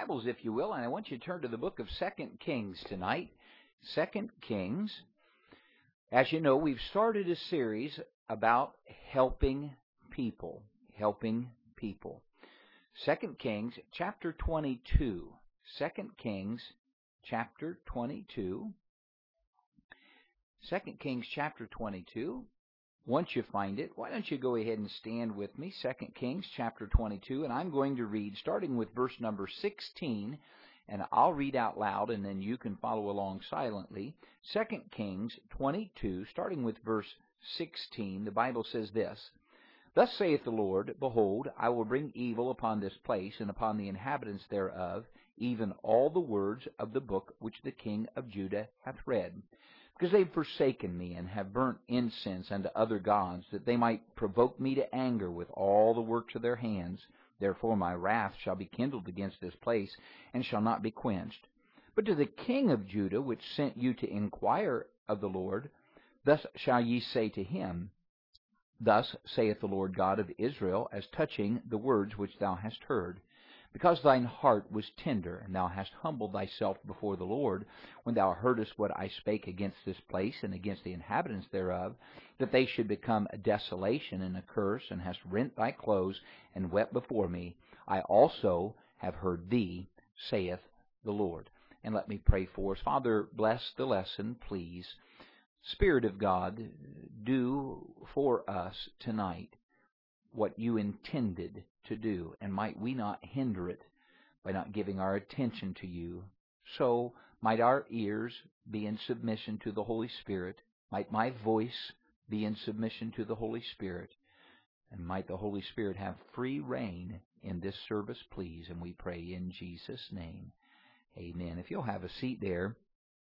Bibles, if you will, and I want you to turn to the book of 2 Kings tonight. 2 Kings. As you know, we've started a series about helping people. Helping people. 2 Kings chapter 22. 2 Kings chapter 22. 2 Kings chapter 22. Once you find it, why don't you go ahead and stand with me, 2 Kings chapter 22, and I'm going to read starting with verse number 16, and I'll read out loud, and then you can follow along silently. 2 Kings 22, starting with verse 16, the Bible says this, Thus saith the Lord, Behold, I will bring evil upon this place and upon the inhabitants thereof, even all the words of the book which the king of Judah hath read. Because they've forsaken me, and have burnt incense unto other gods, that they might provoke me to anger with all the works of their hands. Therefore my wrath shall be kindled against this place, and shall not be quenched. But to the king of Judah, which sent you to inquire of the Lord, thus shall ye say to him, Thus saith the Lord God of Israel, as touching the words which thou hast heard. Because thine heart was tender, and thou hast humbled thyself before the Lord, when thou heardest what I spake against this place and against the inhabitants thereof, that they should become a desolation and a curse, and hast rent thy clothes, and wept before me, I also have heard thee, saith the Lord. And let me pray for us. Father, bless the lesson, please. Spirit of God, do for us tonight what you intended to do, and might we not hinder it by not giving our attention to you. So might our ears be in submission to the Holy Spirit, might my voice be in submission to the Holy Spirit, and might the Holy Spirit have free reign in this service, please, and we pray in Jesus' name. Amen. If you'll have a seat there.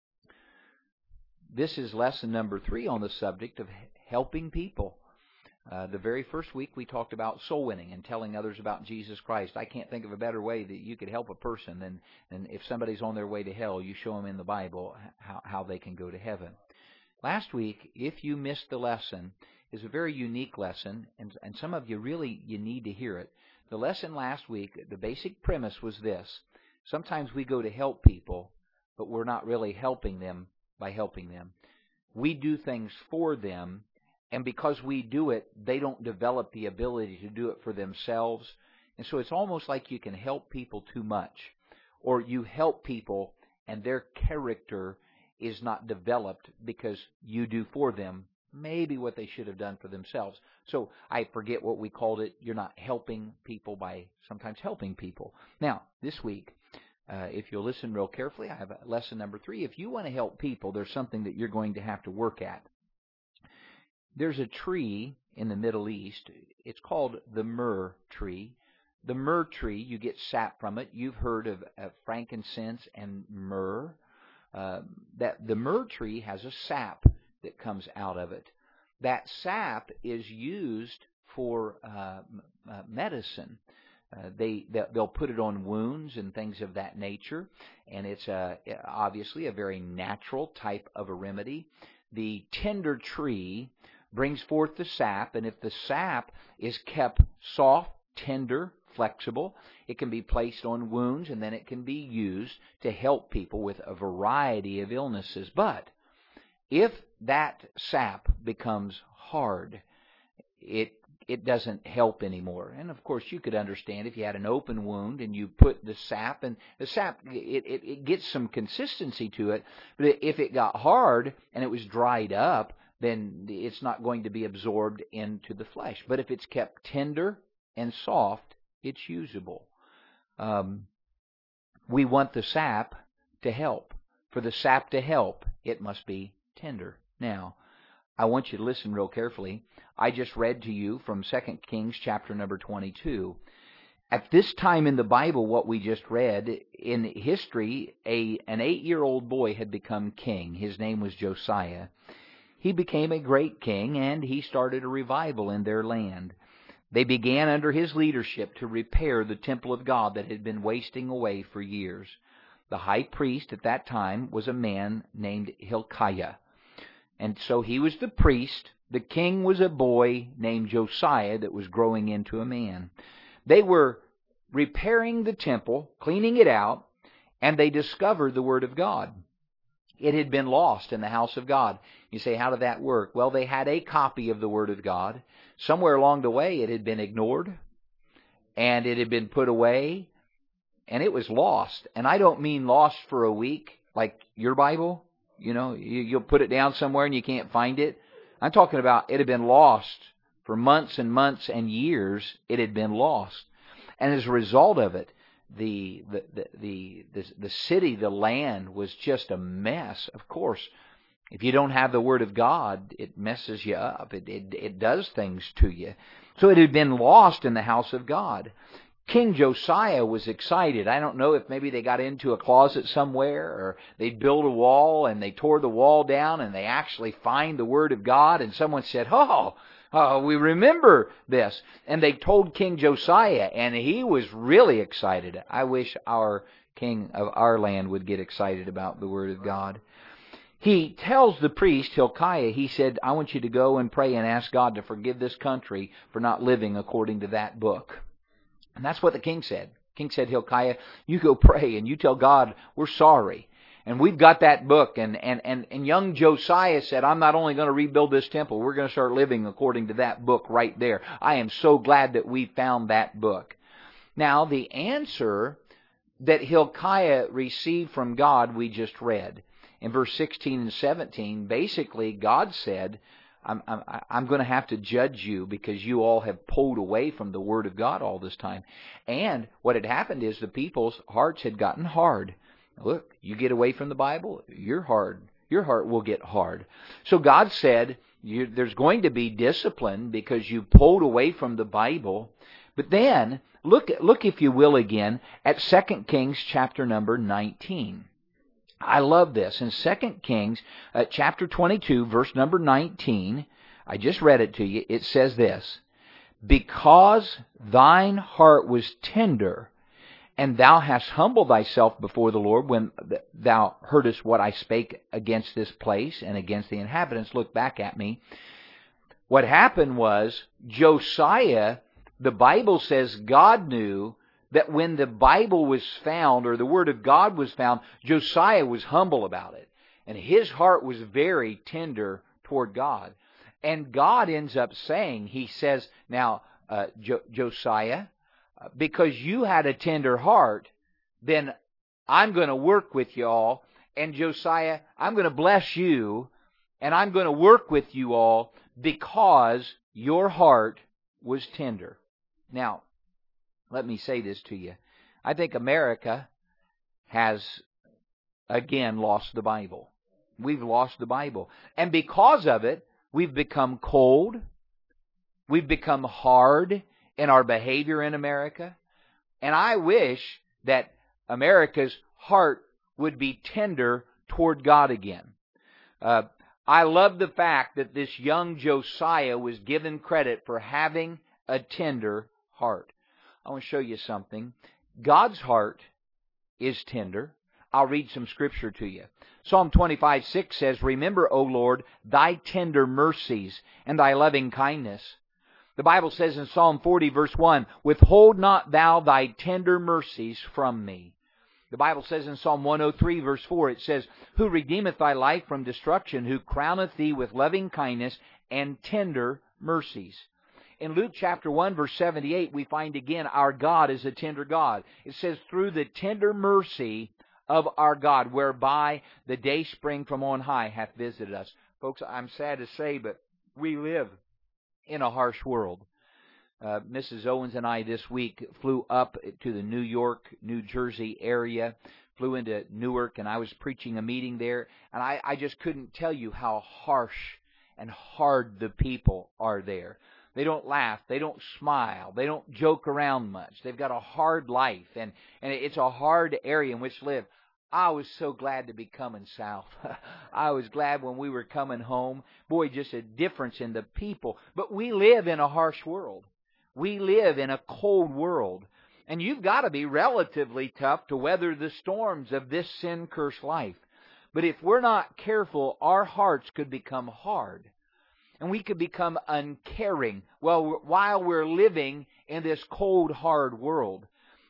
This is lesson number 3 on the subject of helping people. The very first week we talked about soul winning and telling others about Jesus Christ. I can't think of a better way that you could help a person than if somebody's on their way to hell, you show them in the Bible how they can go to heaven. Last week, if you missed the lesson, is a very unique lesson, and some of you really, you need to hear it. The lesson last week, the basic premise was this. Sometimes we go to help people, but we're not really helping them by helping them. We do things for them, and because we do it, they don't develop the ability to do it for themselves. And so it's almost like you can help people too much. Or you help people and their character is not developed because you do for them maybe what they should have done for themselves. So I forget what we called it. You're not helping people by sometimes helping people. Now, this week, if you'll listen real carefully, I have lesson number 3. If you want to help people, there's something that you're going to have to work at. There's a tree in the Middle East. It's called the myrrh tree. The myrrh tree, you get sap from it. You've heard of frankincense and myrrh. That the myrrh tree has a sap that comes out of it. That sap is used for medicine. They'll put it on wounds and things of that nature, and it's obviously a very natural type of a remedy. The tender tree brings forth the sap, and if the sap is kept soft, tender, flexible, it can be placed on wounds, and then it can be used to help people with a variety of illnesses. But if that sap becomes hard, it doesn't help anymore. And of course, you could understand if you had an open wound and you put the sap, and the sap, it gets some consistency to it, but if it got hard and it was dried up, then it's not going to be absorbed into the flesh. But if it's kept tender and soft, it's usable. We want the sap to help. For the sap to help, it must be tender. Now, I want you to listen real carefully. I just read to you from 2 Kings chapter number 22. At this time in the Bible, what we just read, in history, an 8-year-old boy had become king. His name was Josiah. He became a great king, and he started a revival in their land. They began under his leadership to repair the temple of God that had been wasting away for years. The high priest at that time was a man named Hilkiah. And so he was the priest. The king was a boy named Josiah that was growing into a man. They were repairing the temple, cleaning it out, and they discovered the Word of God. It had been lost in the house of God. You say, how did that work? Well, they had a copy of the Word of God. Somewhere along the way, it had been ignored, and it had been put away, and it was lost. And I don't mean lost for a week, like your Bible. You know, you'll put it down somewhere and you can't find it. I'm talking about it had been lost for months and months and years. It had been lost. And as a result of it, the city, the land was just a mess. Of course, if you don't have the Word of God, it messes you up. It does things to you. So it had been lost in the house of God. King Josiah was excited. I don't know if maybe they got into a closet somewhere, or they built a wall and they tore the wall down and they actually find the Word of God, and someone said, we remember this. And they told King Josiah, and he was really excited. I wish our king of our land would get excited about the Word of God. He tells the priest, Hilkiah, he said, I want you to go and pray and ask God to forgive this country for not living according to that book. And that's what the king said. The king said, Hilkiah, you go pray and you tell God we're sorry. And we've got that book. And young Josiah said, I'm not only going to rebuild this temple, we're going to start living according to that book right there. I am so glad that we found that book. Now, the answer that Hilkiah received from God we just read. In verse 16 and 17, basically God said, I'm going to have to judge you because you all have pulled away from the Word of God all this time. And what had happened is the people's hearts had gotten hard. Look, you get away from the Bible, your heart will get hard. So God said, there's going to be discipline because you pulled away from the Bible. But then, look if you will again, at 2 Kings chapter number 19. I love this. In 2 Kings chapter 22, verse number 19, I just read it to you. It says this, because thine heart was tender, and thou hast humbled thyself before the Lord when thou heardest what I spake against this place and against the inhabitants. Look back at me. What happened was Josiah, the Bible says God knew that when the Bible was found, or the Word of God was found, Josiah was humble about it. And his heart was very tender toward God. And God ends up saying, he says, now, Josiah, because you had a tender heart, then I'm going to work with you all. And Josiah, I'm going to bless you, and I'm going to work with you all because your heart was tender. Now, let me say this to you. I think America has, again, lost the Bible. We've lost the Bible. And because of it, we've become cold. We've become hard in our behavior in America. And I wish that America's heart would be tender toward God again. I love the fact that this young Josiah was given credit for having a tender heart. I want to show you something. God's heart is tender. I'll read some scripture to you. Psalm 25:6 says, remember, O Lord, thy tender mercies and thy loving kindness. The Bible says in Psalm 40, verse 1, withhold not thou thy tender mercies from me. The Bible says in Psalm 103, verse 4, it says, who redeemeth thy life from destruction, who crowneth thee with loving kindness and tender mercies. In Luke chapter 1, verse 78, we find again our God is a tender God. It says, through the tender mercy of our God, whereby the day spring from on high hath visited us. Folks, I'm sad to say, but we live in a harsh world. Mrs. Owens and I this week flew up to the New York, New Jersey area, flew into Newark, and I was preaching a meeting there, and I just couldn't tell you how harsh and hard the people are there. They don't laugh. They don't smile. They don't joke around much. They've got a hard life, and it's a hard area in which to live. I was so glad to be coming south. I was glad when we were coming home. Boy, just a difference in the people. But we live in a harsh world. We live in a cold world. And you've got to be relatively tough to weather the storms of this sin-cursed life. But if we're not careful, our hearts could become hard. And we could become uncaring while we're living in this cold, hard world.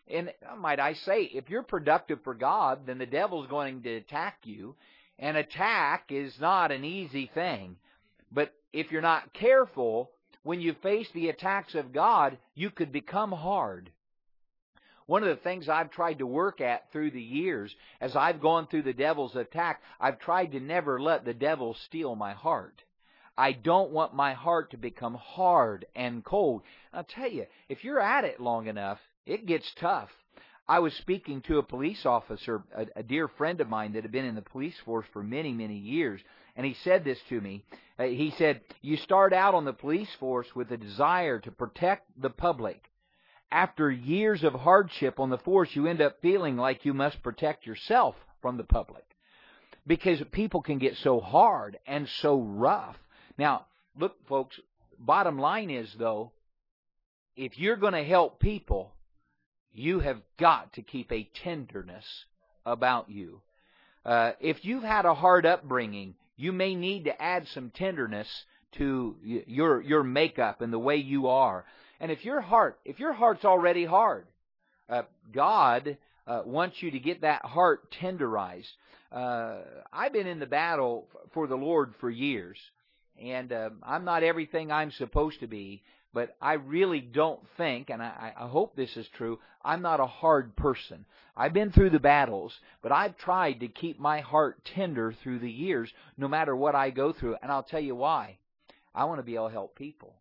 And might I say, if you're productive for God, then the devil's going to attack you. And attack is not an easy thing. But if you're not careful, when you face the attacks of God, you could become hard. One of the things I've tried to work at through the years, as I've gone through the devil's attack, I've tried to never let the devil steal my heart. I don't want my heart to become hard and cold. I'll tell you, if you're at it long enough, it gets tough. I was speaking to a police officer, a dear friend of mine that had been in the police force for many, many years, and he said this to me. He said, you start out on the police force with a desire to protect the public. After years of hardship on the force, you end up feeling like you must protect yourself from the public, because people can get so hard and so rough. Now, look, folks, bottom line is, though, if you're going to help people, you have got to keep a tenderness about you. If you've had a hard upbringing, you may need to add some tenderness to your makeup and the way you are. And if your heart's already hard, God wants you to get that heart tenderized. I've been in the battle for the Lord for years, and I'm not everything I'm supposed to be, but I really don't think, and I hope this is true, I'm not a hard person. I've been through the battles, but I've tried to keep my heart tender through the years, no matter what I go through. And I'll tell you why. I want to be able to help people.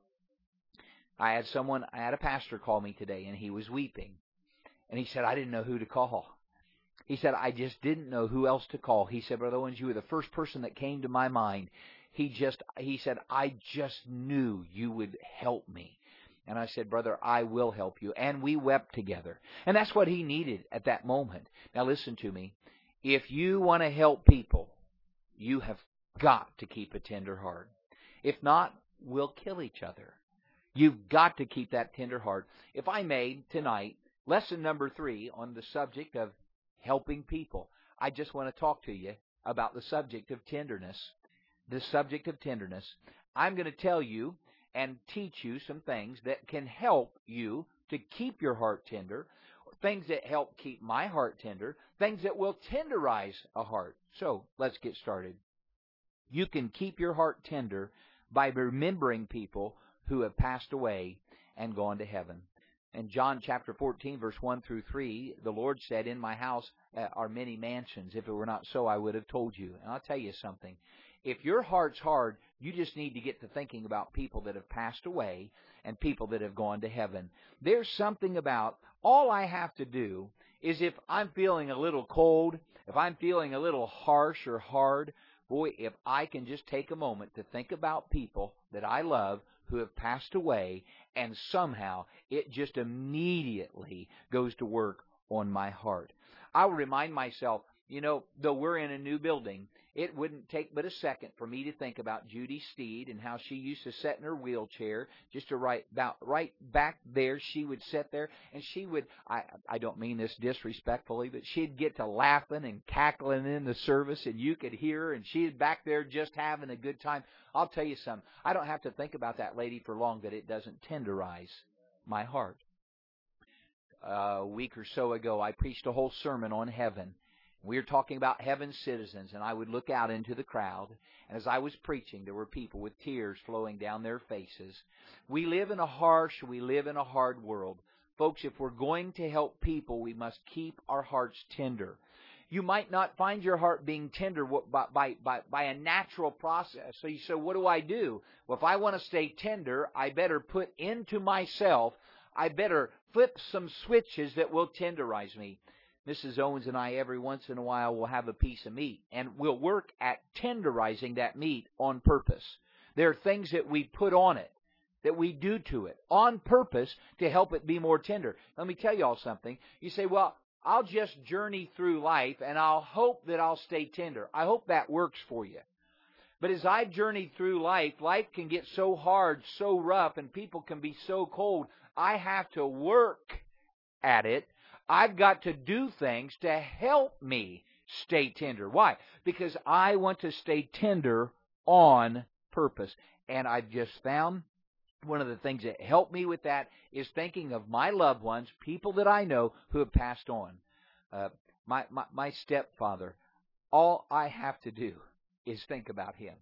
I had a pastor call me today, and he was weeping. And he said, I didn't know who to call. He said, I just didn't know who else to call. He said, Brother Owens, you were the first person that came to my mind. He said, I just knew you would help me. And I said, brother, I will help you. And we wept together. And that's what he needed at that moment. Now listen to me. If you want to help people, you have got to keep a tender heart. If not, we'll kill each other. You've got to keep that tender heart. If I may, tonight, lesson number 3 on the subject of helping people. I just want to talk to you about the subject of tenderness. The subject of tenderness. I'm going to tell you and teach you some things that can help you to keep your heart tender, things that help keep my heart tender, things that will tenderize a heart. So, let's get started. You can keep your heart tender by remembering people who have passed away and gone to heaven. In John chapter 14, verse 1 through 3, the Lord said, in my house are many mansions. If it were not so, I would have told you. And I'll tell you something. If your heart's hard, you just need to get to thinking about people that have passed away and people that have gone to heaven. There's something about, all I have to do is, if I'm feeling a little cold, if I'm feeling a little harsh or hard, boy, if I can just take a moment to think about people that I love who have passed away, and somehow it just immediately goes to work on my heart. I'll remind myself, though we're in a new building, it wouldn't take but a second for me to think about Judy Steed and how she used to sit in her wheelchair, just to right back there. She would sit there, and she would, I don't mean this disrespectfully, but she'd get to laughing and cackling in the service, and you could hear her, and she'd back there just having a good time. I'll tell you something. I don't have to think about that lady for long, but it doesn't tenderize my heart. A week or so ago, I preached a whole sermon on heaven. We were talking about heaven's citizens, and I would look out into the crowd, and as I was preaching, there were people with tears flowing down their faces. We live in a hard world. Folks, if we're going to help people, we must keep our hearts tender. You might not find your heart being tender by a natural process. So you say, what do I do? Well, if I want to stay tender, I better put into myself, I better flip some switches that will tenderize me. Mrs. Owens and I, every once in a while, will have a piece of meat, and we'll work at tenderizing that meat on purpose. There are things that we put on it, that we do to it, on purpose to help it be more tender. Let me tell you all something. You say, well, I'll just journey through life, and I'll hope that I'll stay tender. I hope that works for you. But as I've journeyed through life, life can get so hard, so rough, and people can be so cold. I have to work at it. I've got to do things to help me stay tender. Why? Because I want to stay tender on purpose. And I've just found One of the things that helped me with that is thinking of my loved ones, people that I know who have passed on. My stepfather, all I have to do is think about him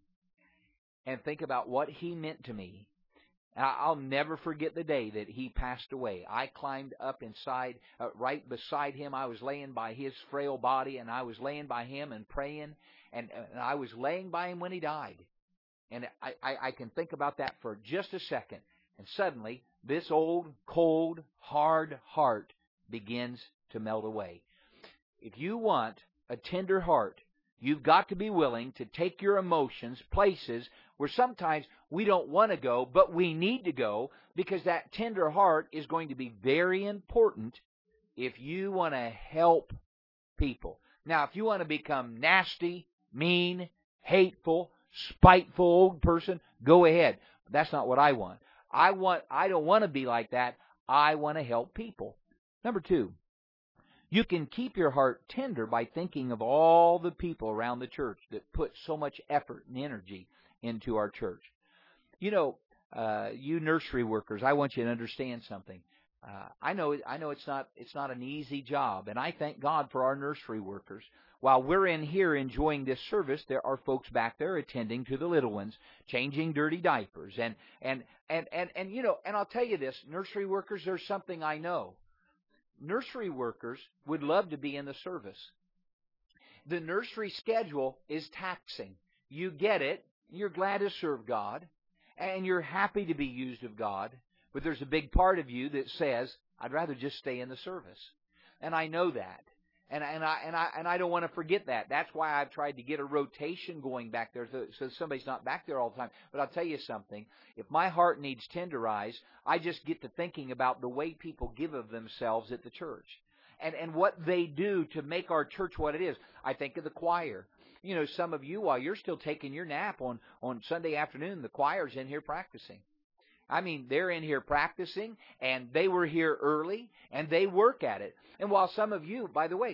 and think about what he meant to me. I'll never forget the day that he passed away. I climbed up inside, right beside him. I was laying by his frail body, and I was laying by him and praying, and I was laying by him when he died. And I can think about that for just a second. And suddenly, this old, cold, hard heart begins to melt away. If you want a tender heart, you've got to be willing to take your emotions places where sometimes we don't want to go, but we need to go, because that tender heart is going to be very important if you want to help people. Now, if you want to become nasty, mean, hateful, spiteful old person, go ahead. That's not what I want. I don't want to be like that. I want to help people. Number 2, you can keep your heart tender by thinking of all the people around the church that put so much effort and energy into our church. You know, you nursery workers, I want you to understand something. I know it's not an easy job, and I thank God for our nursery workers. While we're in here enjoying this service, there are folks back there attending to the little ones, changing dirty diapers, and you know, and I'll tell you this, nursery workers, there's something I know. Nursery workers would love to be in the service. The nursery schedule is taxing. You get it. You're glad to serve God, and you're happy to be used of God, but there's a big part of you that says, I'd rather just stay in the service. And I know that. And I don't want to forget that. That's why I've tried to get a rotation going back there so somebody's not back there all the time. But I'll tell you something. If my heart needs tenderized, I just get to thinking about the way people give of themselves at the church and what they do to make our church what it is. I think of the choir. You know, some of you, while you're still taking your nap on Sunday afternoon, the choir's in here practicing. I mean, they're in here practicing, and they were here early, and they work at it. And while some of you, by the way,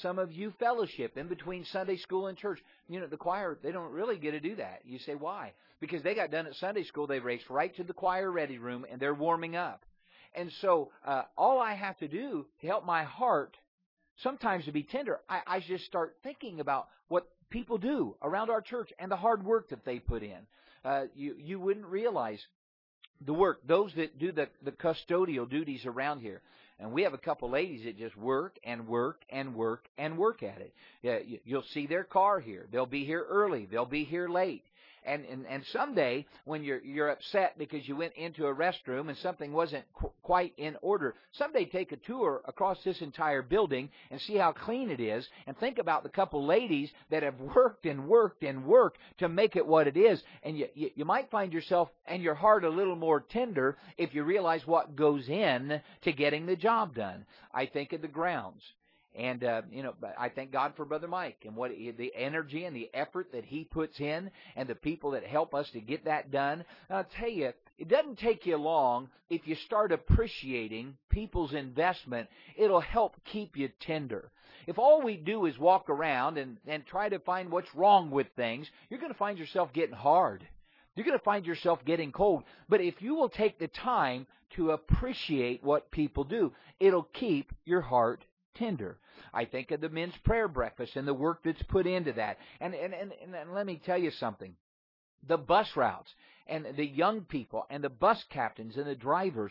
fellowship in between Sunday school and church, you know, the choir, they don't really get to do that. You say, why? Because they got done at Sunday school, they raced right to the choir ready room, and they're warming up. And so all I have to do to help my heart sometimes to be tender, I just start thinking about what people do around our church and the hard work that they put in. You wouldn't realize the work, those that do the custodial duties around here. And we have a couple ladies that just work and work and work and work at it. Yeah, you'll see their car here. They'll be here early. They'll be here late. And someday, when you're upset because you went into a restroom and something wasn't quite in order, someday take a tour across this entire building and see how clean it is, and think about the couple ladies that have worked and worked and worked to make it what it is. And you might find yourself and your heart a little more tender if you realize what goes in to getting the job done. I think of the grounds. And, you know, I thank God for Brother Mike and what the energy and the effort that he puts in and the people that help us to get that done. And I'll tell you, it doesn't take you long if you start appreciating people's investment. It'll help keep you tender. If all we do is walk around and try to find what's wrong with things, you're going to find yourself getting hard. You're going to find yourself getting cold. But if you will take the time to appreciate what people do, it'll keep your heart tender. I think of the men's prayer breakfast and the work that's put into that. And let me tell you something. The bus routes and the young people and the bus captains and the drivers,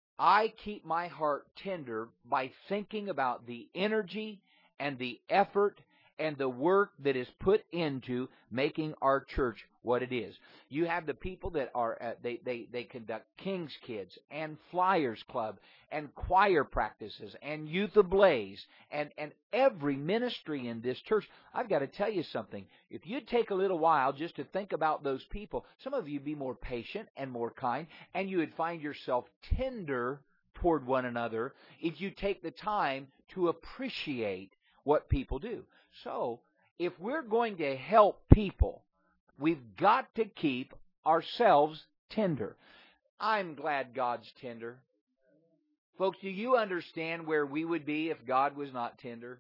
I keep my heart tender by thinking about the energy and the effort and the work that is put into making our church what it is. You have the people that are they conduct King's Kids and Flyers Club and choir practices and Youth Ablaze and every ministry in this church. I've got to tell you something. If you take a little while just to think about those people, some of you would be more patient and more kind, and you would find yourself tender toward one another if you take the time to appreciate what people do. So, if we're going to help people, we've got to keep ourselves tender. I'm glad God's tender. Folks, do you understand where we would be if God was not tender?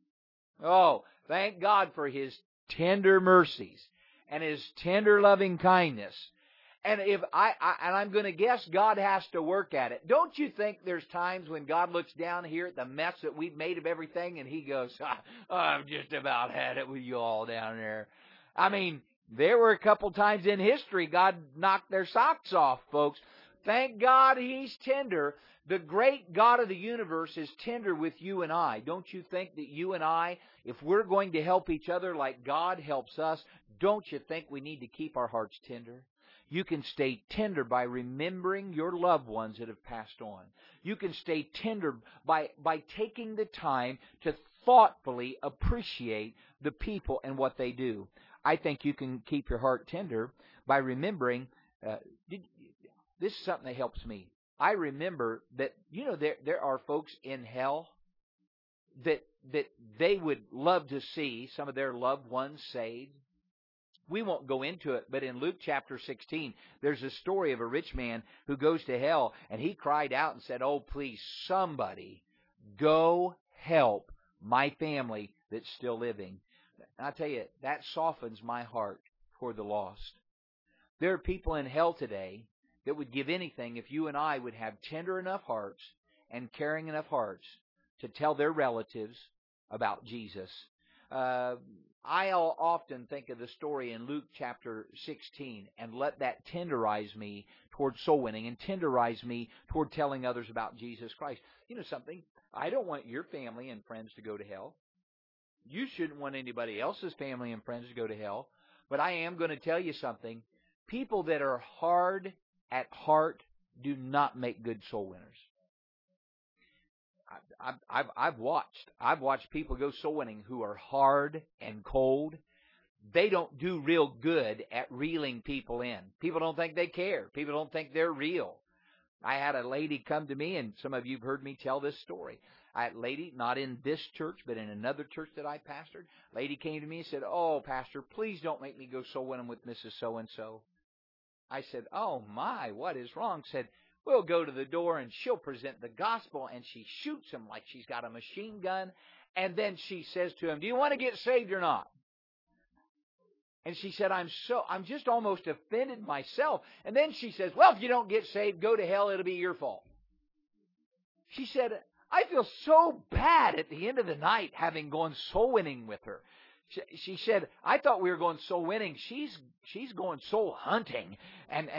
Oh, thank God for His tender mercies and His tender loving kindness. And I'm going to guess God has to work at it. Don't you think there's times when God looks down here at the mess that we've made of everything and He goes, I've just about had it with you all down there. I mean, there were a couple times in history God knocked their socks off, folks. Thank God He's tender. The great God of the universe is tender with you and I. Don't you think that you and I, if we're going to help each other like God helps us, don't you think we need to keep our hearts tender? You can stay tender by remembering your loved ones that have passed on. You can stay tender by taking the time to thoughtfully appreciate the people and what they do. I think you can keep your heart tender by remembering, this is something that helps me. I remember that, there are folks in hell that they would love to see some of their loved ones saved. We won't go into it, but in Luke chapter 16, there's a story of a rich man who goes to hell, and he cried out and said, oh, please, somebody go help my family that's still living. And I tell you, that softens my heart toward the lost. There are people in hell today that would give anything if you and I would have tender enough hearts and caring enough hearts to tell their relatives about Jesus. I'll often think of the story in Luke chapter 16 and let that tenderize me toward soul winning and tenderize me toward telling others about Jesus Christ. You know something? I don't want your family and friends to go to hell. You shouldn't want anybody else's family and friends to go to hell. But I am going to tell you something. People that are hard at heart do not make good soul winners. I've watched people go soul winning who are hard and cold. They don't do real good at reeling people in. People don't think they care. People don't think they're real. I had a lady come to me, and some of you have heard me tell this story. I had a lady, not in this church, but in another church that I pastored. A lady came to me and said, oh, Pastor, please don't make me go soul winning with Mrs. So-and-so. I said, oh, my, what is wrong? Said, we'll go to the door, and she'll present the gospel, and she shoots him like she's got a machine gun. And then she says to him, do you want to get saved or not? And she said, I'm just almost offended myself. And then she says, well, if you don't get saved, go to hell. It'll be your fault. She said, I feel so bad at the end of the night having gone soul winning with her. She said, I thought we were going soul winning. She's going soul hunting. And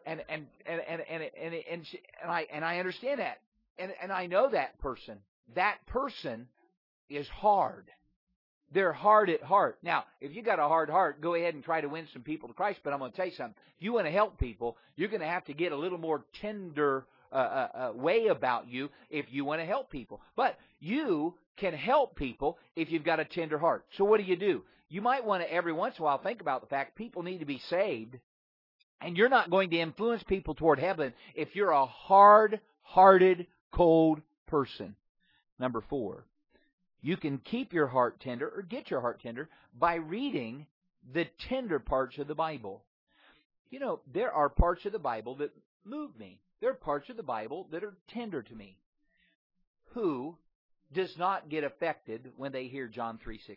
I understand that. And I know that person. That person is hard. They're hard at heart. Now, if you got a hard heart, go ahead and try to win some people to Christ. But I'm going to tell you something. If you want to help people, you're going to have to get a little more tender way about you if you want to help people. But you can help people if you've got a tender heart. So what do? You might want to every once in a while think about the fact people need to be saved. And you're not going to influence people toward heaven if you're a hard-hearted, cold person. Number 4, you can keep your heart tender or get your heart tender by reading the tender parts of the Bible. You know, there are parts of the Bible that move me. There are parts of the Bible that are tender to me. Who does not get affected when they hear John 3:16?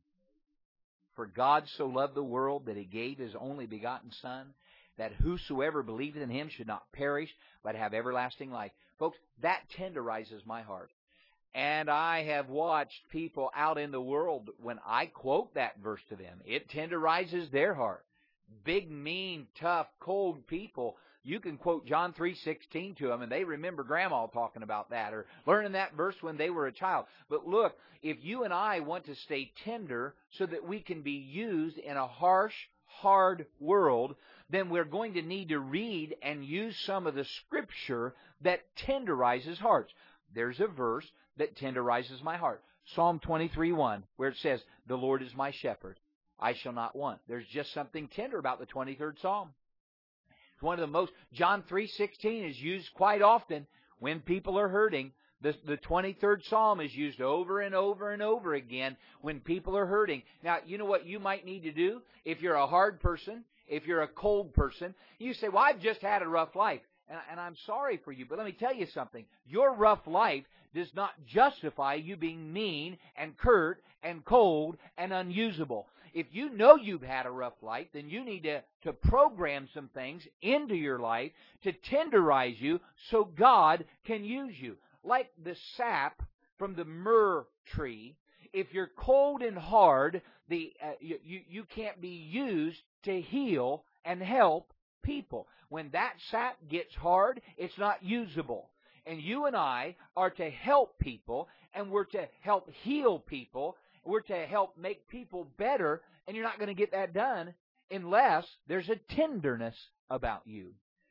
For God so loved the world that He gave His only begotten Son, that whosoever believeth in Him should not perish, but have everlasting life. Folks, that tenderizes my heart. And I have watched people out in the world, when I quote that verse to them, it tenderizes their heart. Big, mean, tough, cold people, you can quote John 3:16 to them, and they remember Grandma talking about that, or learning that verse when they were a child. But look, if you and I want to stay tender so that we can be used in a harsh, hard world, then we're going to need to read and use some of the Scripture that tenderizes hearts. There's a verse that tenderizes my heart. Psalm 23:1, where it says, the Lord is my shepherd, I shall not want. There's just something tender about the 23rd Psalm. It's one of the most, John 3:16 is used quite often when people are hurting. The 23rd Psalm is used over and over and over again when people are hurting. Now, you know what you might need to do? If you're a hard person, if you're a cold person, you say, well, I've just had a rough life. And I'm sorry for you, but let me tell you something. Your rough life does not justify you being mean and curt and cold and unusable. If you know you've had a rough life, then you need to program some things into your life to tenderize you so God can use you. Like the sap from the myrrh tree, if you're cold and hard, you can't be used to heal and help people. When that sap gets hard, it's not usable. And you and I are to help people, and we're to help heal people. We're to help make people better, and you're not going to get that done unless there's a tenderness about you.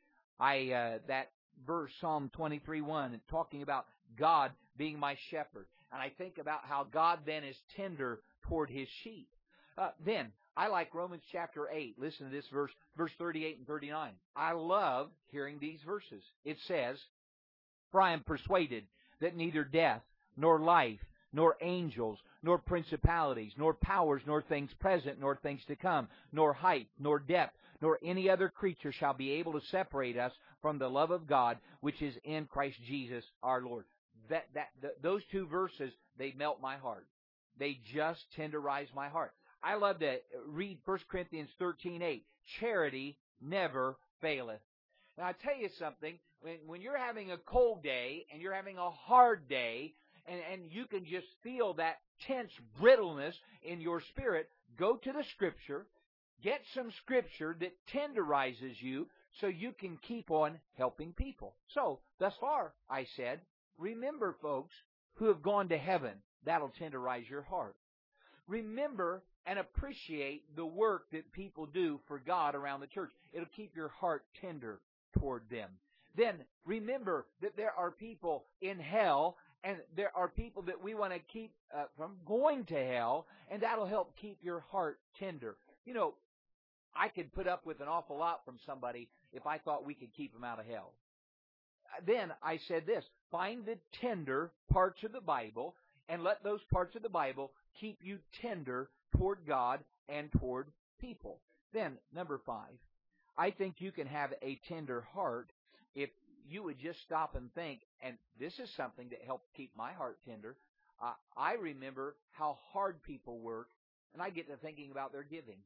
That verse, Psalm 23:1, talking about God being my shepherd. And I think about how God then is tender toward His sheep. Then, I like Romans chapter 8. Listen to this verse 38 and 39. I love hearing these verses. It says, "For I am persuaded that neither death, nor life, nor angels, nor principalities, nor powers, nor things present, nor things to come, nor height, nor depth, nor any other creature shall be able to separate us from the love of God, which is in Christ Jesus our Lord." Those two verses, they melt my heart. They just tenderize my heart. I love to read 1 Corinthians 13:8. Charity never faileth. Now, I tell you something. When you're having a cold day and you're having a hard day, and you can just feel that tense brittleness in your spirit, go to the Scripture, get some Scripture that tenderizes you so you can keep on helping people. So, thus far, I said, remember, folks, who have gone to heaven. That'll tenderize your heart. Remember and appreciate the work that people do for God around the church. It'll keep your heart tender toward them. Then remember that there are people in hell, and there are people that we want to keep from going to hell, and that'll help keep your heart tender. You know, I could put up with an awful lot from somebody if I thought we could keep them out of hell. Then I said this, find the tender parts of the Bible, and let those parts of the Bible keep you tender toward God and toward people. Then, number 5, I think you can have a tender heart if you would just stop and think, and this is something that helped keep my heart tender. I remember how hard people work, and I get to thinking about their giving.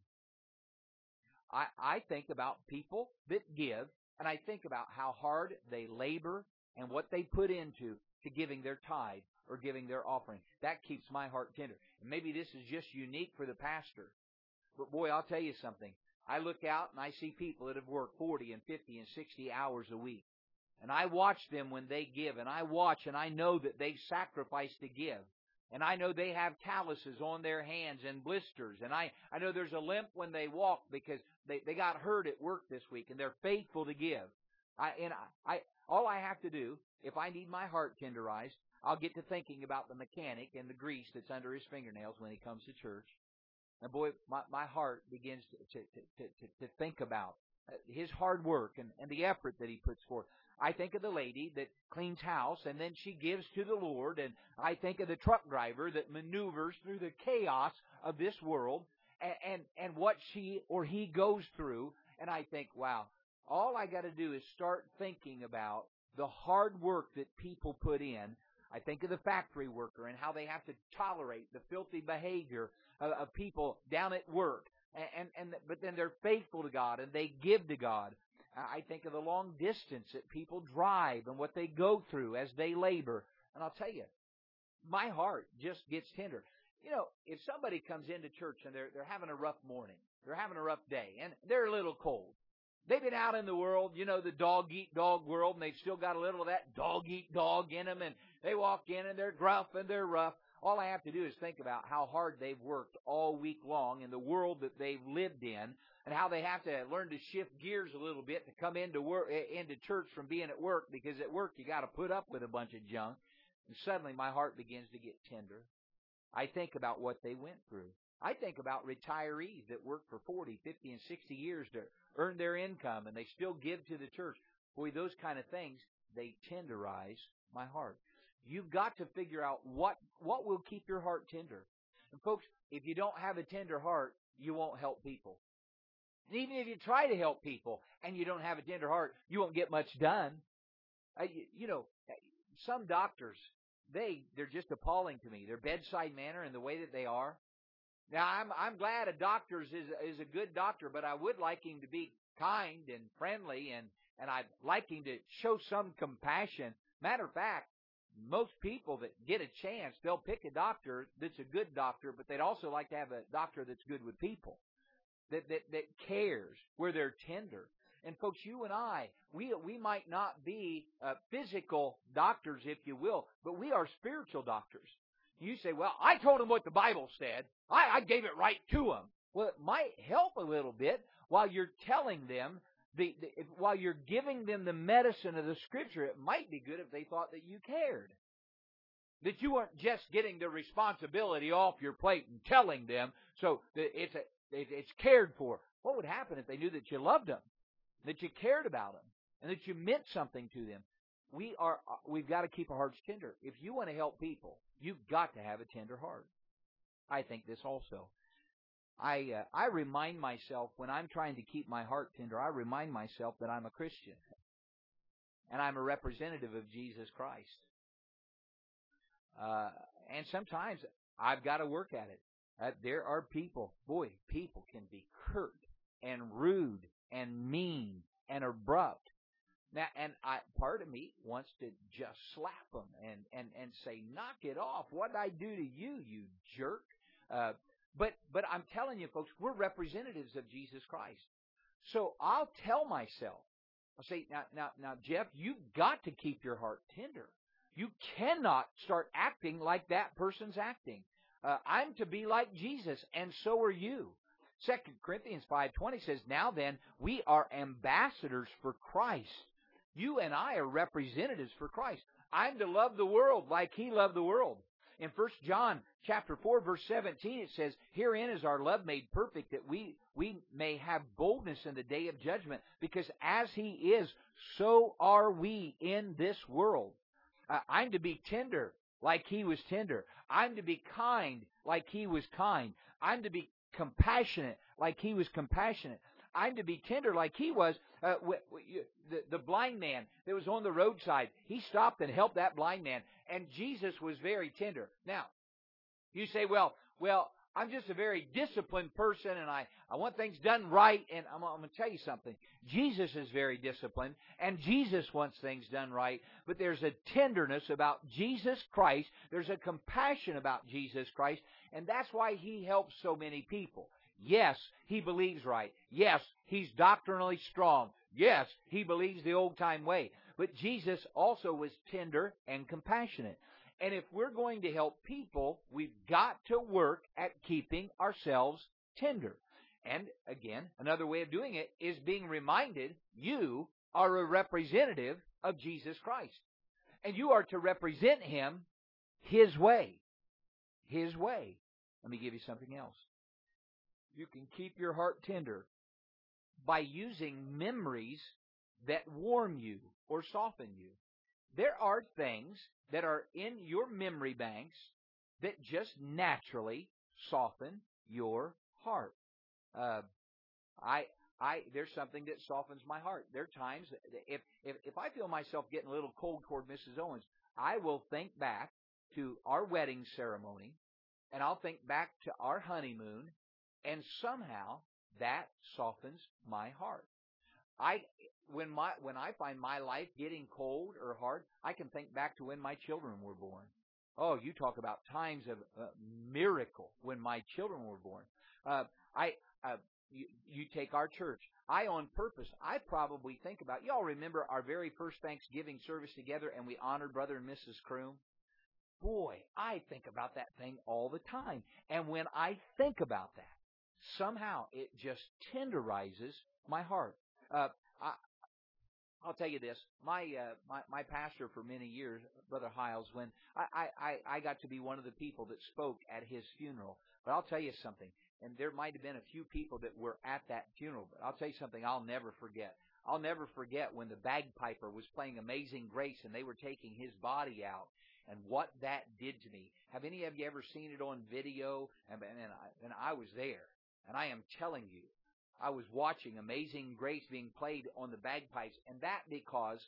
I think about people that give, and I think about how hard they labor and what they put into giving their tithe or giving their offering. That keeps my heart tender. And maybe this is just unique for the pastor. But boy, I'll tell you something. I look out and I see people that have worked 40 and 50 and 60 hours a week. And I watch them when they give. And I watch and I know that they sacrifice to give. And I know they have calluses on their hands and blisters. And I know there's a limp when they walk because they got hurt at work this week. And they're faithful to give. All I have to do, if I need my heart tenderized, I'll get to thinking about the mechanic and the grease that's under his fingernails when he comes to church. And boy, my heart begins to think about his hard work and the effort that he puts forth. I think of the lady that cleans house and then she gives to the Lord. And I think of the truck driver that maneuvers through the chaos of this world and what she or he goes through. And I think, wow, all I got to do is start thinking about the hard work that people put in. I think of the factory worker and how they have to tolerate the filthy behavior of people down at work. But then they're faithful to God and they give to God. I think of the long distance that people drive and what they go through as they labor. And I'll tell you, my heart just gets tender. You know, if somebody comes into church and they're having a rough morning, they're having a rough day, and they're a little cold. They've been out in the world, you know, the dog-eat-dog world, and they've still got a little of that dog-eat-dog in them, and they walk in and they're gruff and they're rough. All I have to do is think about how hard they've worked all week long in the world that they've lived in, and how they have to learn to shift gears a little bit to come into church from being at work, because at work you got to put up with a bunch of junk. And suddenly my heart begins to get tender. I think about what they went through. I think about retirees that work for 40, 50, and 60 years to earn their income, and they still give to the church. Boy, those kind of things, they tenderize my heart. You've got to figure out what will keep your heart tender. And folks, if you don't have a tender heart, you won't help people. And even if you try to help people and you don't have a tender heart, you won't get much done. You know, some doctors, they're just appalling to me. Their bedside manner and the way that they are. Now, I'm glad a doctor is a good doctor, but I would like him to be kind and friendly, and I'd like him to show some compassion. Matter of fact, most people that get a chance, they'll pick a doctor that's a good doctor, but they'd also like to have a doctor that's good with people, that cares, where they're tender. And folks, you and I, we might not be physical doctors, if you will, but we are spiritual doctors. You say, well, I told them what the Bible said. I gave it right to them. Well, it might help a little bit while you're telling them, while you're giving them the medicine of the Scripture. It might be good if they thought that you cared, that you weren't just getting the responsibility off your plate and telling them so that it's cared for. What would happen if they knew that you loved them, that you cared about them, and that you meant something to them? We've got to keep our hearts tender. If you want to help people, you've got to have a tender heart. I think this also. I remind myself when I'm trying to keep my heart tender, I remind myself that I'm a Christian and I'm a representative of Jesus Christ. And sometimes I've got to work at it. There are people, people can be curt and rude and mean and abrupt. Now, and part of me wants to just slap them and say, knock it off. What did I do to you, you jerk? But I'm telling you, folks, we're representatives of Jesus Christ. So I'll tell myself, I'll say, now, Jeff, you've got to keep your heart tender. You cannot start acting like that person's acting. I'm to be like Jesus, and so are you. 2 Corinthians 5:20 says, now then, we are ambassadors for Christ. You and I are representatives for Christ. I'm to love the world like He loved the world. In 1 John chapter 4, verse 17, it says, herein is our love made perfect, that we may have boldness in the day of judgment, because as He is, so are we in this world. I'm to be tender like He was tender. I'm to be kind like He was kind. I'm to be compassionate like He was compassionate. I'm to be tender like He was. The blind man that was on the roadside, he stopped and helped that blind man, and Jesus was very tender. Now, you say, well, I'm just a very disciplined person, and I want things done right, and I'm going to tell you something. Jesus is very disciplined, and Jesus wants things done right, but there's a tenderness about Jesus Christ. There's a compassion about Jesus Christ, and that's why He helps so many people. Yes, He believes right. Yes, He's doctrinally strong. Yes, He believes the old-time way. But Jesus also was tender and compassionate. And if we're going to help people, we've got to work at keeping ourselves tender. And again, another way of doing it is being reminded you are a representative of Jesus Christ. And you are to represent Him His way. His way. Let me give you something else. You can keep your heart tender by using memories that warm you or soften you. There are things that are in your memory banks that just naturally soften your heart. There's something that softens my heart. There are times if I feel myself getting a little cold toward Mrs. Owens, I will think back to our wedding ceremony, and I'll think back to our honeymoon, and somehow that softens my heart. When I find my life getting cold or hard, I can think back to when my children were born. Oh, you talk about times of miracle when my children were born. You take our church. On purpose, I probably think about, y'all remember our very first Thanksgiving service together, and we honored Brother and Mrs. Croom? Boy, I think about that thing all the time. And when I think about that, somehow it just tenderizes my heart. I'll tell you this. My pastor for many years, Brother Hiles, when I got to be one of the people that spoke at his funeral. But I'll tell you something, and there might have been a few people that were at that funeral, but I'll tell you something I'll never forget. I'll never forget when the bagpiper was playing Amazing Grace and they were taking his body out, and what that did to me. Have any of you ever seen it on video? And I was there, and I am telling you, I was watching Amazing Grace being played on the bagpipes, and that because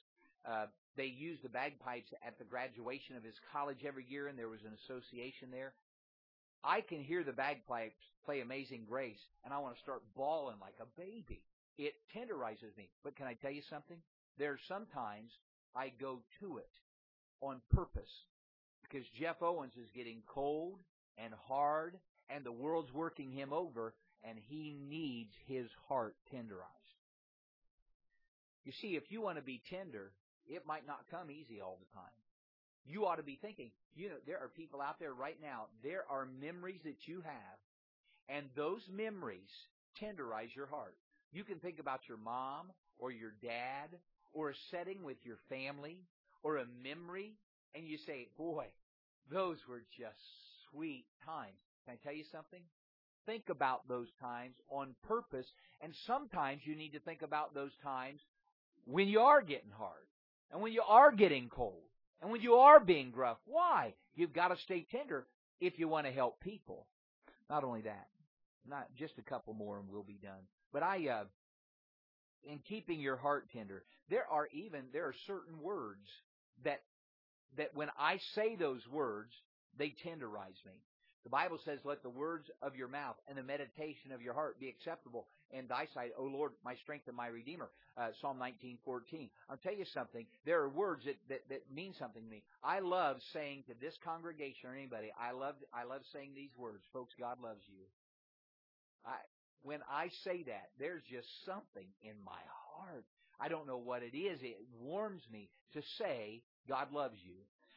They used the bagpipes at the graduation of his college every year, and there was an association there. I can hear the bagpipes play Amazing Grace, and I want to start bawling like a baby. It tenderizes me. But can I tell you something? There's sometimes I go to it on purpose because Jeff Owens is getting cold and hard, and the world's working him over, and he needs his heart tenderized. You see, if you want to be tender, it might not come easy all the time. You ought to be thinking, there are people out there right now, there are memories that you have, and those memories tenderize your heart. You can think about your mom or your dad or a setting with your family or a memory, and you say, boy, those were just sweet times. Can I tell you something? Think about those times on purpose, and sometimes you need to think about those times when you are getting hard, and when you are getting cold, and when you are being gruff. Why? You've got to stay tender if you want to help people. Not only that, not just a couple more and we'll be done. But in keeping your heart tender, there are certain words that when I say those words, they tenderize me. The Bible says, let the words of your mouth and the meditation of your heart be acceptable in thy sight, O Lord, my strength and my Redeemer. Psalm 19:14. I'll tell you something. There are words that mean something to me. I love saying to this congregation or anybody, I love saying these words. Folks, God loves you. When I say that, there's just something in my heart. I don't know what it is. It warms me to say, God loves you.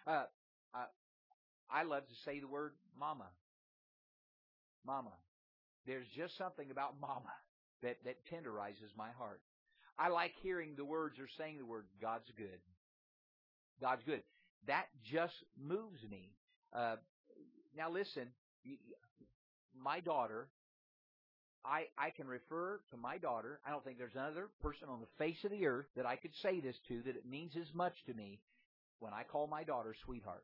I love to say the word mama. Mama. There's just something about mama that tenderizes my heart. I like hearing the words or saying the word, God's good. God's good. That just moves me. Now listen, my daughter, I can refer to my daughter. I don't think there's another person on the face of the earth that I could say this to that it means as much to me when I call my daughter sweetheart.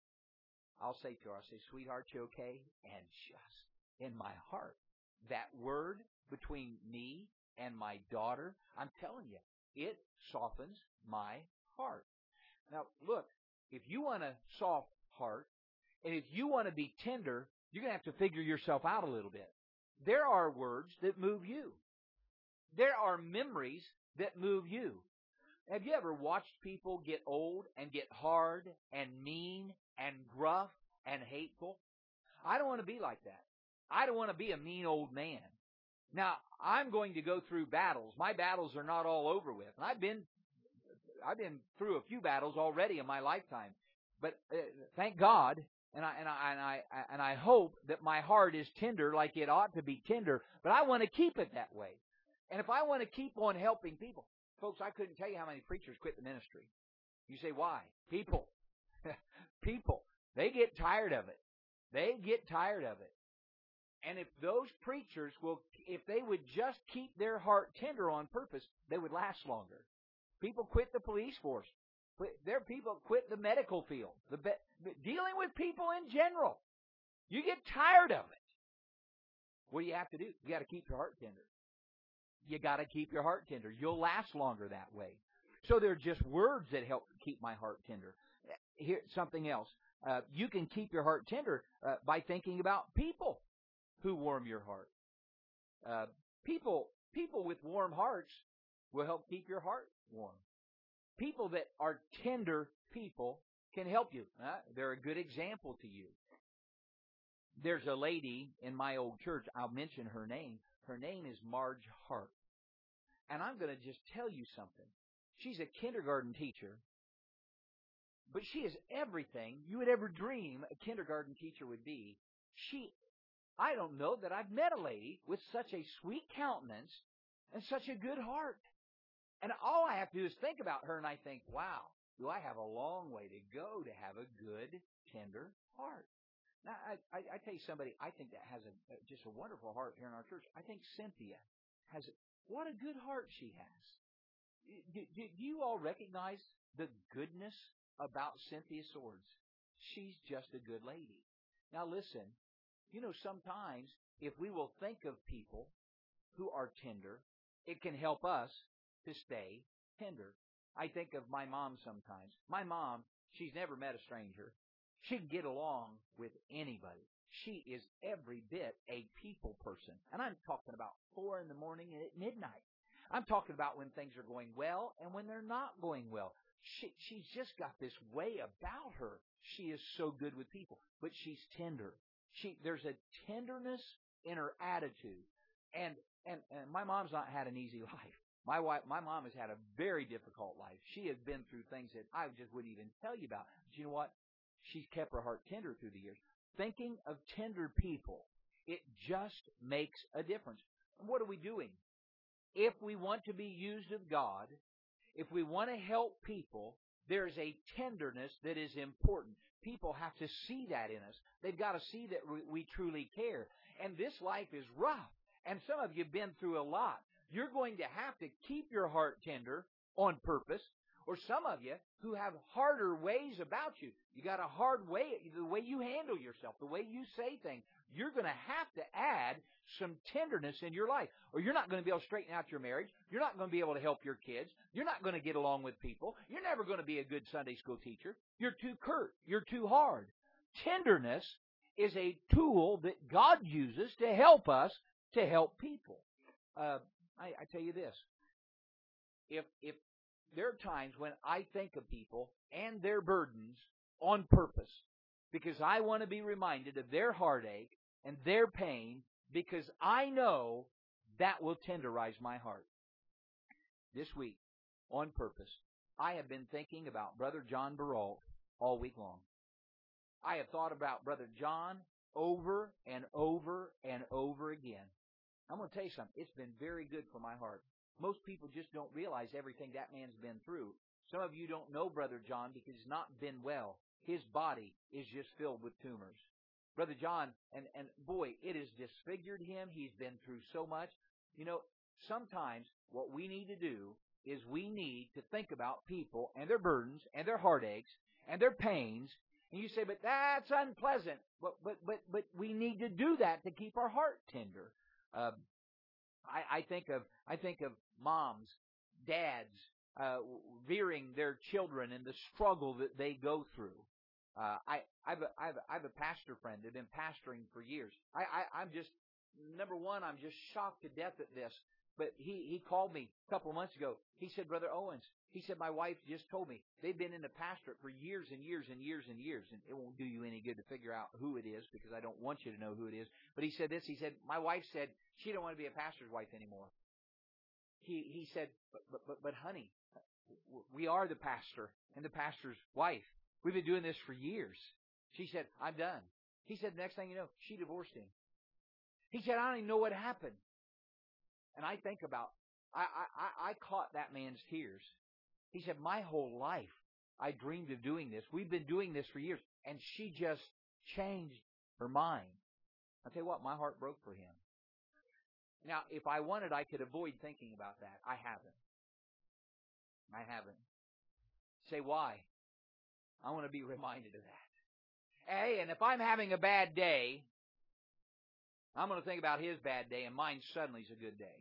I'll say to her, sweetheart, you okay? And just in my heart, that word between me and my daughter, I'm telling you, it softens my heart. Now, look, if you want a soft heart, and if you want to be tender, you're going to have to figure yourself out a little bit. There are words that move you. There are memories that move you. Have you ever watched people get old and get hard and mean and gruff and hateful? I don't want to be like that. I don't want to be a mean old man. Now, I'm going to go through battles. My battles are not all over with. And I've been through a few battles already in my lifetime. But thank God, and I hope that my heart is tender like it ought to be tender, but I want to keep it that way. And if I want to keep on helping people, folks, I couldn't tell you how many preachers quit the ministry. You say, why? People. People. They get tired of it. They get tired of it. And if those preachers if they would just keep their heart tender on purpose, they would last longer. People quit the police force. There are people quit the medical field. Dealing with people in general. You get tired of it. What do you have to do? You got to keep your heart tender. You got to keep your heart tender. You'll last longer that way. So they're just words that help keep my heart tender. Here, something else. You can keep your heart tender by thinking about people who warm your heart. People with warm hearts will help keep your heart warm. People that are tender people can help you. They're a good example to you. There's a lady in my old church. I'll mention her name. Her name is Marge Hart. And I'm going to just tell you something. She's a kindergarten teacher, but she is everything you would ever dream a kindergarten teacher would be. I don't know that I've met a lady with such a sweet countenance and such a good heart. And all I have to do is think about her, and I think, wow, do I have a long way to go to have a good, tender heart. Now, I tell you somebody I think that has just a wonderful heart here in our church. I think Cynthia has what a good heart she has. Do you all recognize the goodness about Cynthia Swords? She's just a good lady. Now listen, sometimes if we will think of people who are tender, it can help us to stay tender. I think of my mom sometimes. My mom, she's never met a stranger. She can get along with anybody. She is every bit a people person. And I'm talking about 4 in the morning and at midnight. I'm talking about when things are going well and when they're not going well. She's just got this way about her. She is so good with people, but she's tender. There's a tenderness in her attitude. And my mom's not had an easy life. My mom has had a very difficult life. She has been through things that I just wouldn't even tell you about. But you know what? She's kept her heart tender through the years. Thinking of tender people, it just makes a difference. And what are we doing? If we want to be used of God, if we want to help people, there's a tenderness that is important. People have to see that in us. They've got to see that we truly care. And this life is rough. And some of you have been through a lot. You're going to have to keep your heart tender on purpose. Or some of you who have harder ways about you. You got a hard way, the way you handle yourself, the way you say things. You're going to have to add some tenderness in your life. Or you're not going to be able to straighten out your marriage. You're not going to be able to help your kids. You're not going to get along with people. You're never going to be a good Sunday school teacher. You're too curt. You're too hard. Tenderness is a tool that God uses to help us to help people. I tell you this. If there are times when I think of people and their burdens on purpose because I want to be reminded of their heartache and their pain because I know that will tenderize my heart. This week, on purpose, I have been thinking about Brother John Baralt all week long. I have thought about Brother John over and over and over again. I'm going to tell you something. It's been very good for my heart. Most people just don't realize everything that man's been through. Some of you don't know Brother John because he's not been well. His body is just filled with tumors. Brother John, and boy, it has disfigured him. He's been through so much. You know, sometimes what we need to do is we need to think about people and their burdens and their heartaches and their pains. And you say, but that's unpleasant. But we need to do that to keep our heart tender. I think of moms, dads, rearing their children and the struggle that they go through. I have a pastor friend that's been pastoring for years. I'm just, number one, I'm just shocked to death at this. But he called me a couple of months ago. He said, Brother Owens, he said, my wife just told me they've been in the pastorate for years and years and years and years. And it won't do you any good to figure out who it is because I don't want you to know who it is. But he said this, he said, my wife said she don't want to be a pastor's wife anymore. He said, but honey, we are the pastor and the pastor's wife. We've been doing this for years. She said, I'm done. He said, next thing you know, she divorced him. He said, I don't even know what happened. And I think about, I caught that man's tears. He said, my whole life I dreamed of doing this. We've been doing this for years. And she just changed her mind. I'll tell you what, my heart broke for him. Now, if I wanted, I could avoid thinking about that. I haven't. Say, why? I want to be reminded of that. Hey, and if I'm having a bad day, I'm going to think about his bad day, and mine suddenly is a good day.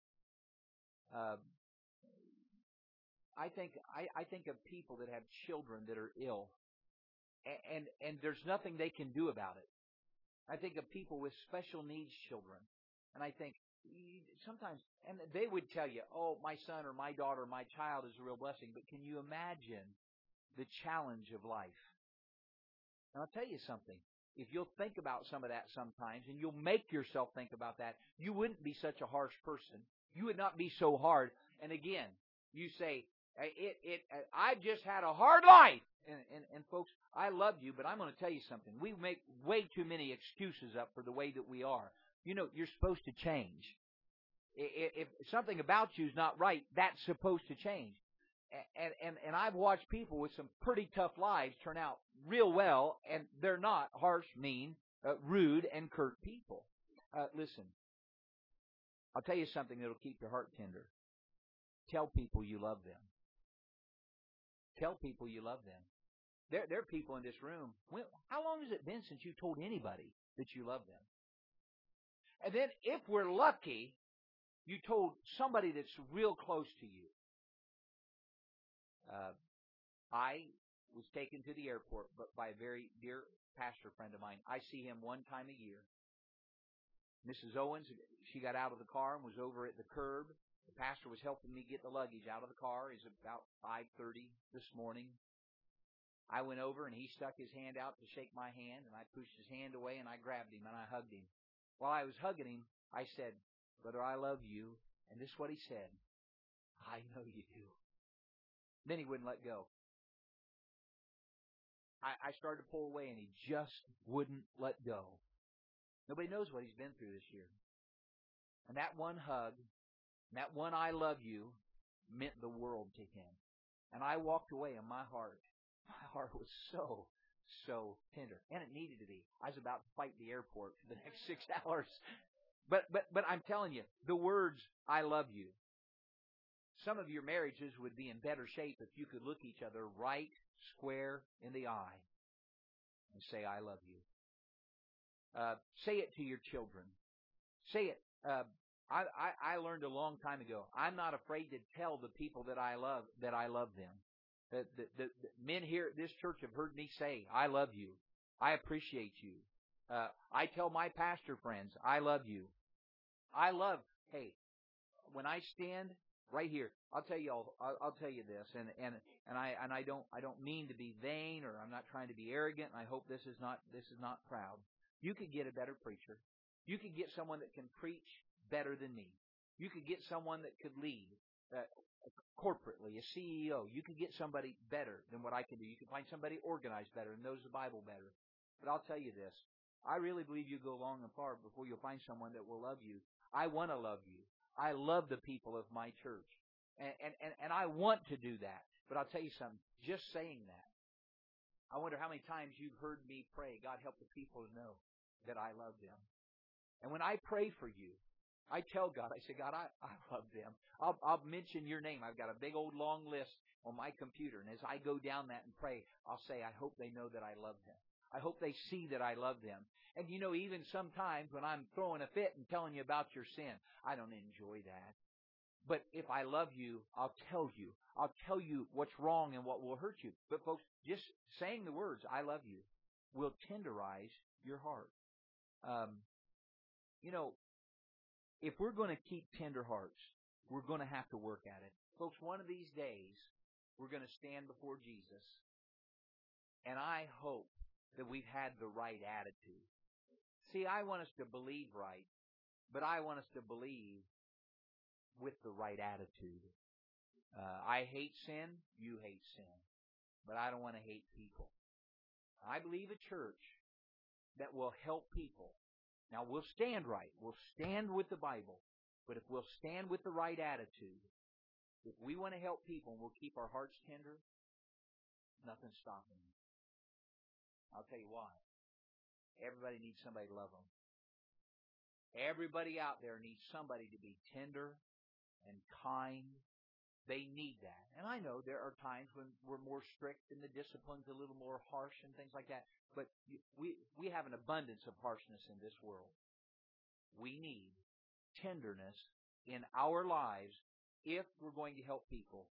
I think of people that have children that are ill, and there's nothing they can do about it. I think of people with special needs children, and I think sometimes, and they would tell you, oh, my son or my daughter or my child is a real blessing, but can you imagine the challenge of life? And I'll tell you something. If you'll think about some of that sometimes, and you'll make yourself think about that, you wouldn't be such a harsh person. You would not be so hard. And again, you say, I've just had a hard life. And folks, I love you, but I'm going to tell you something. We make way too many excuses up for the way that we are. You know, you're supposed to change. If something about you is not right, that's supposed to change. And I've watched people with some pretty tough lives turn out real well, and they're not harsh, mean, rude, and curt people. Listen, I'll tell you something that'll keep your heart tender. Tell people you love them. Tell people you love them. There are people in this room. How long has it been since you told anybody that you love them? And then if we're lucky, you told somebody that's real close to you. I was taken to the airport by a very dear pastor friend of mine. I see him one time a year. Mrs. Owens, she got out of the car and was over at the curb. The pastor was helping me get the luggage out of the car. It's about 5:30 this morning. I went over and he stuck his hand out to shake my hand, and I pushed his hand away and I grabbed him and I hugged him. While I was hugging him, I said, "Brother, I love you." And this is what he said: "I know you do." Then he wouldn't let go. I started to pull away and he just wouldn't let go. Nobody knows what he's been through this year. And that one hug, that one "I love you," meant the world to him. And I walked away and my heart was so tender. And it needed to be. I was about to fight the airport for the next 6 hours. But I'm telling you, the words "I love you." Some of your marriages would be in better shape if you could look each other right square in the eye and say, "I love you." Say it to your children. Say it. I learned a long time ago, I'm not afraid to tell the people that I love them. The men here at this church have heard me say, "I love you. I appreciate you." I tell my pastor friends, "I love you." Hey, when I stand right here, I'll tell you this, and I don't mean to be vain, or I'm not trying to be arrogant, and I hope this is not proud. You could get a better preacher. You could get someone that can preach better than me. You could get someone that could lead corporately, a CEO. You could get somebody better than what I can do. You could find somebody organized better and knows the Bible better. But I'll tell you this. I really believe you go long and far before you'll find someone that will love you. I want to love you. I love the people of my church. And I want to do that. But I'll tell you something. Just saying that, I wonder how many times you've heard me pray, "God, help the people to know that I love them." And when I pray for you, I tell God, I say, "God, I love them." I'll mention your name. I've got a big old long list on my computer. And as I go down that and pray, I'll say, "I hope they know that I love them. I hope they see that I love them." And even sometimes when I'm throwing a fit and telling you about your sin, I don't enjoy that. But if I love you, I'll tell you. I'll tell you what's wrong and what will hurt you. But folks, just saying the words, "I love you," will tenderize your heart. If we're going to keep tender hearts, we're going to have to work at it. Folks, one of these days, we're going to stand before Jesus. And I hope that we've had the right attitude. See, I want us to believe right, but I want us to believe with the right attitude. I hate sin, you hate sin, but I don't want to hate people. I believe a church that will help people. Now, we'll stand right. We'll stand with the Bible. But if we'll stand with the right attitude, if we want to help people and we'll keep our hearts tender, nothing's stopping them. I'll tell you why. Everybody needs somebody to love them. Everybody out there needs somebody to be tender and kind. They need that. And I know there are times when we're more strict and the discipline's a little more harsh and things like that. But we have an abundance of harshness in this world. We need tenderness in our lives if we're going to help people.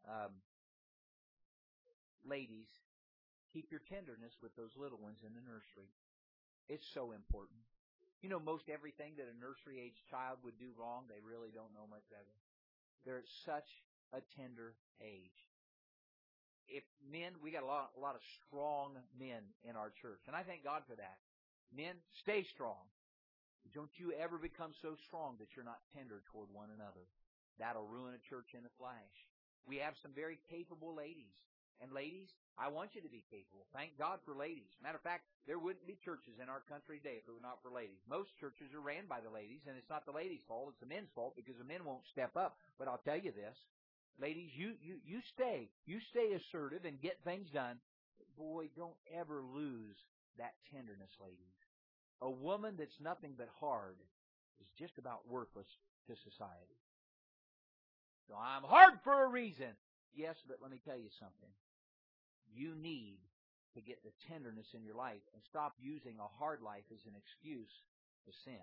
Ladies, keep your tenderness with those little ones in the nursery. It's so important. Most everything that a nursery-age child would do wrong, they really don't know much better. They're at such a tender age. If men, we got a lot of strong men in our church, and I thank God for that. Men, stay strong. Don't you ever become so strong that you're not tender toward one another. That'll ruin a church in a flash. We have some very capable ladies. And ladies, I want you to be capable. Thank God for ladies. Matter of fact, there wouldn't be churches in our country today if it were not for ladies. Most churches are ran by the ladies, and it's not the ladies' fault, it's the men's fault because the men won't step up. But I'll tell you this, ladies, you stay assertive and get things done. Boy, don't ever lose that tenderness, ladies. A woman that's nothing but hard is just about worthless to society. So I'm hard for a reason. Yes, but let me tell you something. You need to get the tenderness in your life and stop using a hard life as an excuse to sin.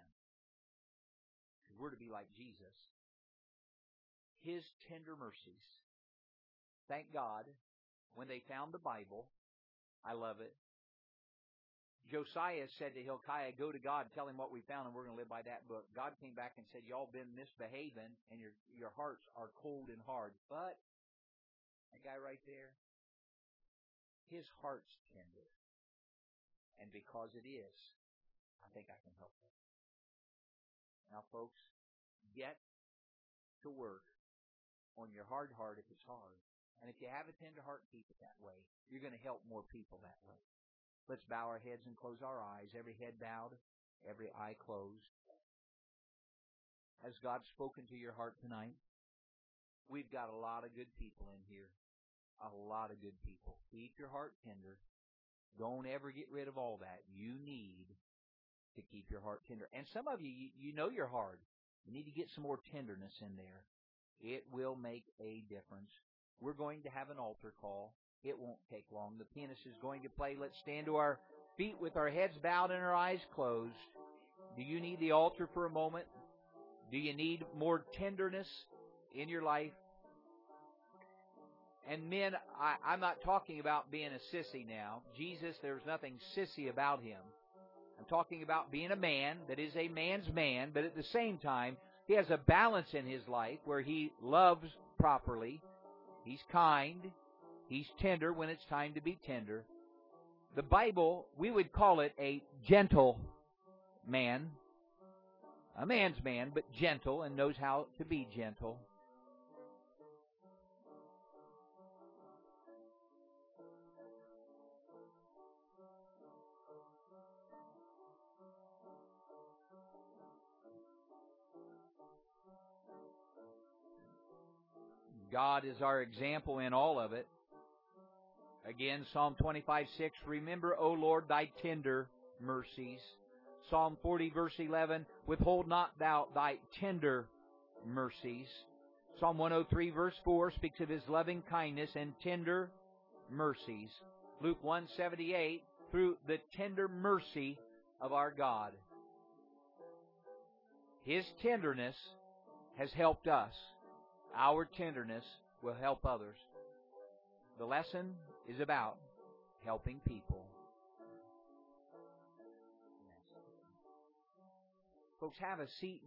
We're to be like Jesus. His tender mercies thank God, when they found the Bible, I love it. Josiah said to Hilkiah, go to God, tell him what we found, and we're going to live by that book. God came back and said, y'all been misbehaving, and your hearts are cold and hard. But that guy right there, his heart's tender. And because it is, I think I can help him. Now, folks, get to work on your hard heart if it's hard. And if you have a tender heart, keep it that way. You're going to help more people that way. Let's bow our heads and close our eyes. Every head bowed, every eye closed. Has God spoken to your heart tonight? We've got a lot of good people in here. A lot of good people. Keep your heart tender. Don't ever get rid of all that. You need to keep your heart tender. And some of you know you're hard. You need to get some more tenderness in there. It will make a difference. We're going to have an altar call. It won't take long. The pianist is going to play. Let's stand to our feet with our heads bowed and our eyes closed. Do you need the altar for a moment? Do you need more tenderness in your life? And men, I'm not talking about being a sissy now. Jesus, there's nothing sissy about him. I'm talking about being a man that is a man's man, but at the same time, he has a balance in his life where he loves properly. He's kind. He's tender when it's time to be tender. The Bible, we would call it a gentle man. A man's man, but gentle and knows how to be gentle. God is our example in all of it. Again, Psalm 25:6, remember, O Lord, thy tender mercies. Psalm 40, verse 11, withhold not thou thy tender mercies. Psalm 103, verse 4, speaks of his loving kindness and tender mercies. Luke 1:78, through the tender mercy of our God. His tenderness has helped us. Our tenderness will help others. The lesson is about helping people. Folks, have a seat.